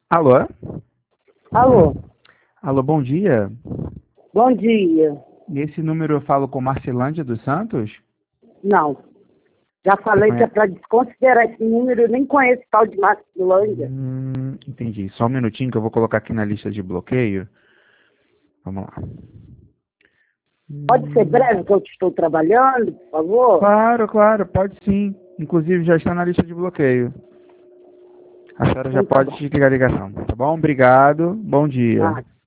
Alô? Alô, Alô, bom dia. bom dia. Nesse número eu falo com Marcelândia dos Santos? Não, já Você falei que é conhece? para desconsiderar esse número, eu nem conheço tal de Marcelândia. Entendi. Só um minutinho que eu vou colocar aqui na lista de bloqueio. Vamos lá. Pode ser breve que eu estou trabalhando, por favor? Claro, claro, pode sim. Inclusive já está na lista de bloqueio. A senhora já Então tá pode bom. desligar a ligação, tá bom? Obrigado. Bom dia. Ah,